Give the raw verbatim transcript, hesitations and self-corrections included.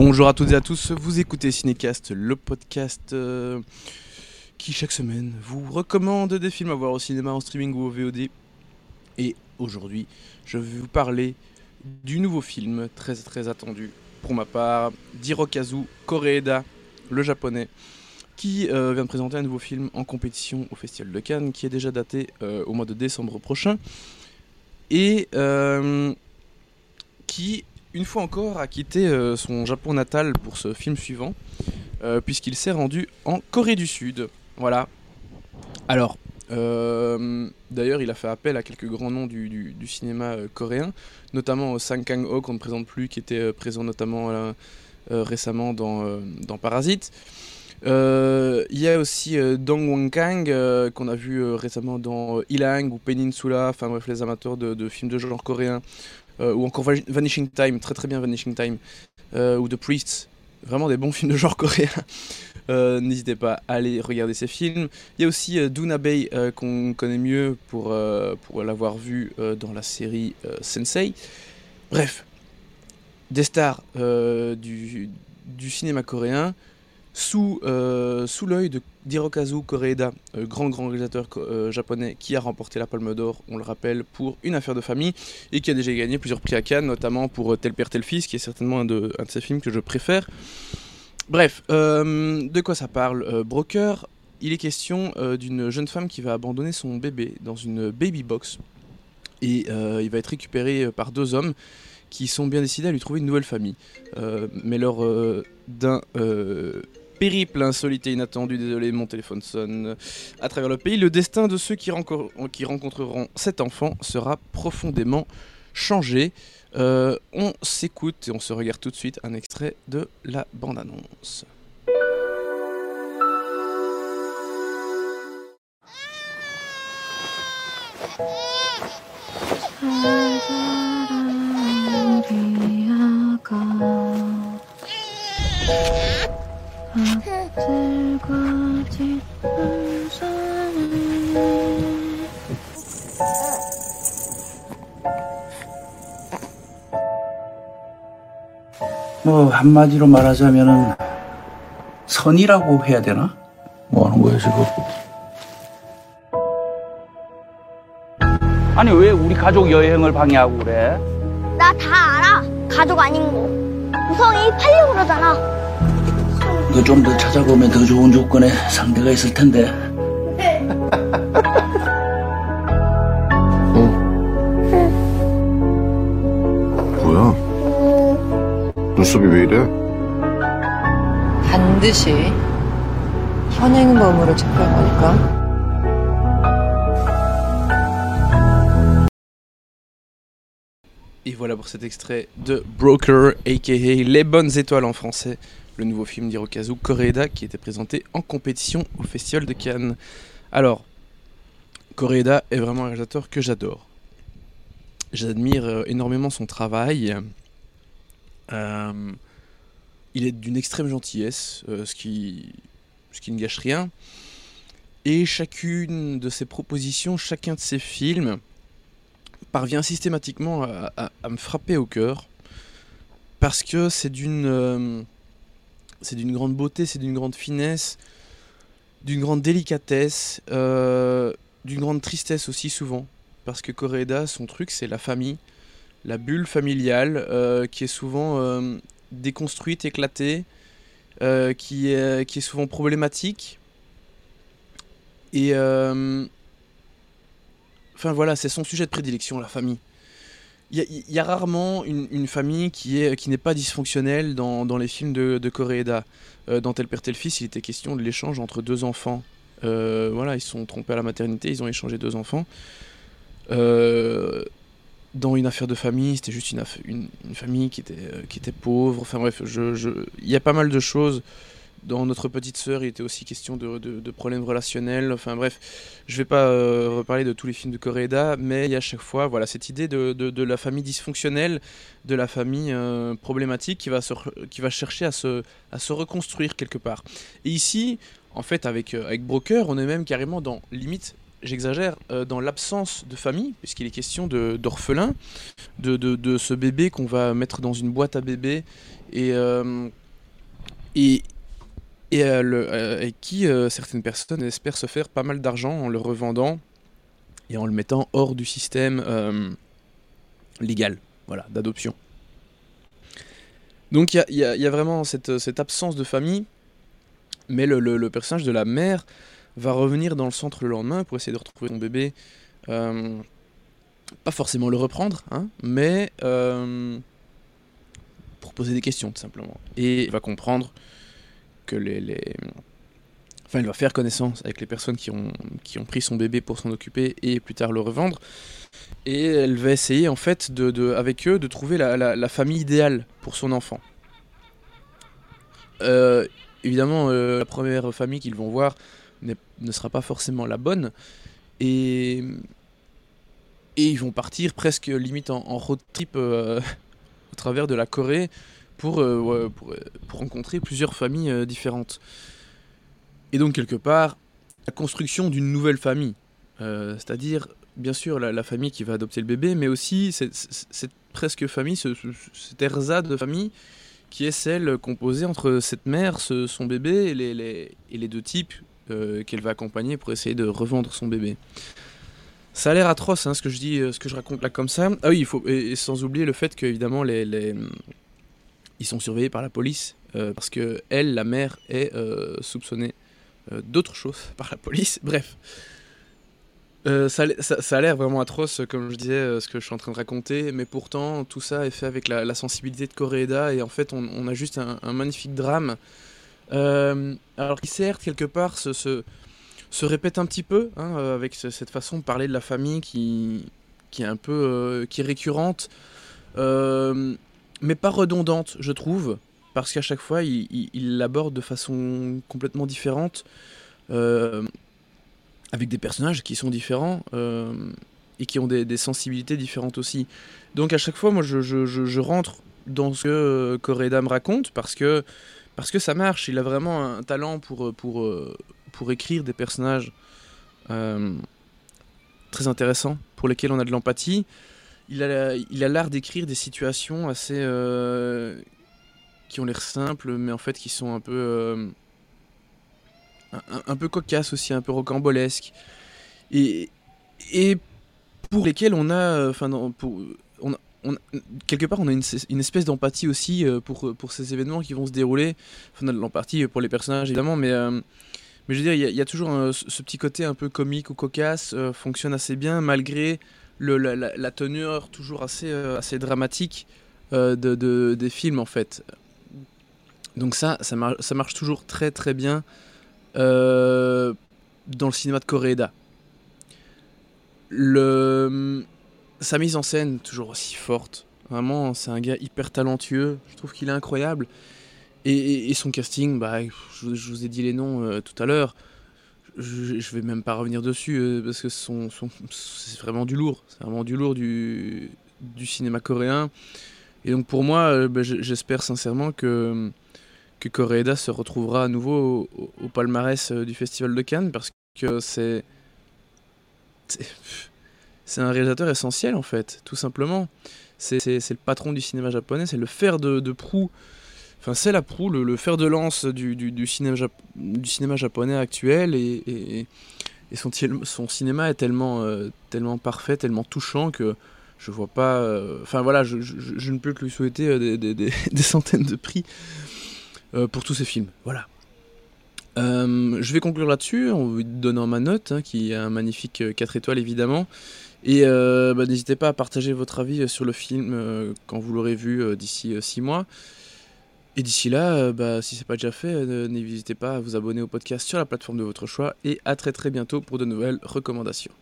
Bonjour à toutes et à tous, vous écoutez Cinécast, le podcast euh, qui chaque semaine vous recommande des films à voir au cinéma, en streaming ou au V O D. Et aujourd'hui, je vais vous parler du nouveau film très très attendu pour ma part, d'Hirokazu Koreeda, le japonais, qui euh, vient de présenter un nouveau film en compétition au Festival de Cannes, qui est déjà daté euh, au mois de décembre prochain, et euh, qui, une fois encore, a quitté euh, son Japon natal pour ce film suivant, euh, puisqu'il s'est rendu en Corée du Sud. Voilà. Alors, euh, d'ailleurs, il a fait appel à quelques grands noms du, du, du cinéma euh, coréen, notamment euh, Sang Kang-ho, qu'on ne présente plus, qui était euh, présent notamment euh, euh, récemment dans, euh, dans Parasite. Il euh, y a aussi euh, Dong Won-kang, euh, qu'on a vu euh, récemment dans euh, Ilang ou Peninsula, enfin bref, les amateurs de, de films de genre coréen. Euh, ou encore Vanishing Time, très très bien Vanishing Time, euh, ou The Priests, vraiment des bons films de genre coréen. Euh, n'hésitez pas à aller regarder ces films. Il y a aussi euh, Doona Bae, euh, qu'on connaît mieux pour, euh, pour l'avoir vu euh, dans la série euh, Sensei. Bref, des stars euh, du, du cinéma coréen, sous, euh, sous l'œil de d'Hirokazu Koreeda, euh, grand grand réalisateur euh, japonais qui a remporté la Palme d'Or, on le rappelle, pour Une affaire de famille, et qui a déjà gagné plusieurs prix à Cannes, notamment pour euh, Tel père tel fils, qui est certainement un de, un de ses films que je préfère. Bref, euh, de quoi ça parle euh, Broker, il est question euh, d'une jeune femme qui va abandonner son bébé dans une baby box, et euh, il va être récupéré par deux hommes qui sont bien décidés à lui trouver une nouvelle famille. Euh, mais lors euh, d'un euh, périple insolite et inattendu, désolé, mon téléphone sonne, à travers le pays, le destin de ceux qui, renco- qui rencontreront cet enfant sera profondément changé. Euh, on s'écoute et on se regarde tout de suite un extrait de la bande-annonce. 뭐 한마디로 말하자면은 선이라고 해야 되나? 뭐 하는 거야 지금? 아니 왜 우리 가족 여행을 방해하고 그래? 나 다 알아. 가족 아닌 거. 우성이 팔려고 그러잖아. 너 좀 더 찾아보면 더 좋은 조건의 상대가 있을 텐데. 뭐야? 눈썹이 왜 이래? 반드시 현행범으로 체포할 거니까. Et voilà pour cet extrait de Broker, aka Les Bonnes Étoiles en français, le nouveau film d'Hirokazu Koreeda qui était présenté en compétition au Festival de Cannes. Alors, Koreeda est vraiment un réalisateur que j'adore. J'admire euh, énormément son travail. Euh, il est d'une extrême gentillesse, euh, ce, qui, ce qui ne gâche rien. Et chacune de ses propositions, chacun de ses films parvient systématiquement à, à, à me frapper au cœur, parce que c'est d'une, euh, c'est d'une grande beauté, c'est d'une grande finesse, d'une grande délicatesse, euh, d'une grande tristesse aussi souvent, parce que Koreeda, son truc, c'est la famille, la bulle familiale, euh, qui est souvent euh, déconstruite, éclatée, euh, qui, est, qui est souvent problématique, et... Euh, Enfin voilà, c'est son sujet de prédilection, la famille. Il y, y a rarement une, une famille qui, est, qui n'est pas dysfonctionnelle dans, dans les films de, de Koreeda. Euh, dans Tel père tel fils, il était question de l'échange entre deux enfants. Euh, voilà, ils se sont trompés à la maternité, ils ont échangé deux enfants. Euh, dans Une affaire de famille, c'était juste une, affaire, une, une famille qui était, euh, qui était pauvre. Enfin bref, je, je, il y a pas mal de choses. Dans Notre petite sœur, il était aussi question de, de, de problèmes relationnels. Enfin bref, je vais pas euh, reparler de tous les films de Koreeda, mais il y a à chaque fois voilà, cette idée de, de, de la famille dysfonctionnelle, de la famille euh, problématique qui va, se, qui va chercher à se, à se reconstruire quelque part. Et ici, en fait, avec, euh, avec Broker, on est même carrément dans limite j'exagère, euh, dans l'absence de famille, puisqu'il est question de, d'orphelin, de, de, de ce bébé qu'on va mettre dans une boîte à bébé, et, euh, et, et, euh, le, euh, et qui euh, certaines personnes espèrent se faire pas mal d'argent en le revendant et en le mettant hors du système euh, légal, voilà, d'adoption. Donc il y a, y a- y a vraiment cette, cette absence de famille, mais le, le- le personnage de la mère va revenir dans le centre le lendemain pour essayer de retrouver son bébé. Euh, pas forcément le reprendre, hein, mais euh, pour poser des questions tout simplement. Et il va comprendre que les, les- Enfin, il va faire connaissance avec les personnes qui ont, qui ont pris son bébé pour s'en occuper et plus tard le revendre. Et elle va essayer en fait de, de- avec eux de trouver la, la- la famille idéale pour son enfant. Euh, Évidemment, euh, la première famille qu'ils vont voir n'est- ne sera pas forcément la bonne. Et, et ils vont partir presque limite en, en road trip euh, au travers de la Corée pour, euh, ouais, pour, euh, pour rencontrer plusieurs familles euh, différentes. Et donc quelque part, la construction d'une nouvelle famille. Euh, c'est-à-dire, bien sûr, la, la famille qui va adopter le bébé, mais aussi cette, cette- cette presque famille, ce, ce- cette ersatz de famille qui est celle composée entre cette mère, ce- son bébé et les, les- et les deux types euh, qu'elle va accompagner pour essayer de revendre son bébé. Ça a l'air atroce, hein, ce que je dis, euh, ce que je raconte là comme ça. Ah oui, il faut et, et sans oublier le fait qu'évidemment les, les- ils sont surveillés par la police euh, parce que elle, la mère, est euh, soupçonnée euh, d'autres choses par la police. Bref, Euh, ça, a l'air- ça- ça a l'air vraiment atroce, comme je disais, euh, ce que je suis en train de raconter, mais pourtant tout ça est fait avec la, la sensibilité de Koreeda et en fait on, on a juste un, un magnifique drame. Euh, alors qui certes quelque part se, se, se répète un petit peu hein, euh, avec ce- cette façon de parler de la famille qui, qui est un peu euh, qui est récurrente, euh, mais pas redondante je trouve, parce qu'à chaque fois il, il- il l'aborde de façon complètement différente. Euh, Avec des personnages qui sont différents euh, et qui ont des, des sensibilités différentes aussi. Donc à chaque fois, moi, je, je- je- je rentre dans ce que euh, Koreeda me raconte parce que, parce que ça marche. Il a vraiment un talent pour, euh, pour, euh, pour écrire des personnages euh, très intéressants, pour lesquels on a de l'empathie. Il a, il a l'art d'écrire des situations assez... euh, qui ont l'air simples, mais en fait qui sont un peu... euh, un, un- un peu cocasses aussi, un peu rocambolesques. Et, et pour lesquels on a, euh, enfin, non, pour, on a- on a- quelque part, on a une, une espèce d'empathie aussi euh, pour, pour ces événements qui vont se dérouler. Enfin, on a de l'empathie pour les personnages évidemment, mais, euh, mais je veux dire, il y, a- il y a toujours un- ce ce petit côté un peu comique ou cocasse, euh, fonctionne assez bien malgré le, la, la- la teneur toujours assez, euh, assez dramatique euh, de, de- des films en fait. Donc ça, ça, mar- ça marche toujours très très bien euh, dans le cinéma de Koreeda. Le, Sa mise en scène, toujours aussi forte. Vraiment, c'est un gars hyper talentueux. Je trouve qu'il est incroyable. Et, et- et son casting, bah, je, vous je vous ai dit les noms euh, tout à l'heure. Je, je vais même pas revenir dessus euh, parce que son, son- c'est vraiment du lourd. C'est vraiment du lourd du, du cinéma coréen. Et donc pour moi, euh, bah, j'- j'espère sincèrement que, que Koreeda se retrouvera à nouveau au, au- au palmarès euh, du Festival de Cannes parce que c'est, c'est c'est un réalisateur essentiel en fait, tout simplement. C'est c'est- c'est le patron du cinéma japonais, c'est le fer de, de proue, enfin c'est la proue, le, le fer de lance du, du, du cinéma, jap- du cinéma japonais actuel et, et, et son, tiel- son cinéma est tellement, euh, tellement parfait, tellement touchant que je vois pas... euh, Enfin voilà, je, je- je- je ne peux que lui souhaiter euh, des, des- des- des centaines de prix euh, pour tous ses films. Voilà. Euh, je vais conclure là-dessus en vous donnant ma note, hein, qui est un magnifique euh, quatre étoiles évidemment. Et euh, bah, n'hésitez pas à partager votre avis euh, sur le film euh, quand vous l'aurez vu euh, d'ici six mois. Et d'ici là, euh, bah, si c'est pas déjà fait, euh, n'hésitez pas à vous abonner au podcast sur la plateforme de votre choix. Et à très très bientôt pour de nouvelles recommandations.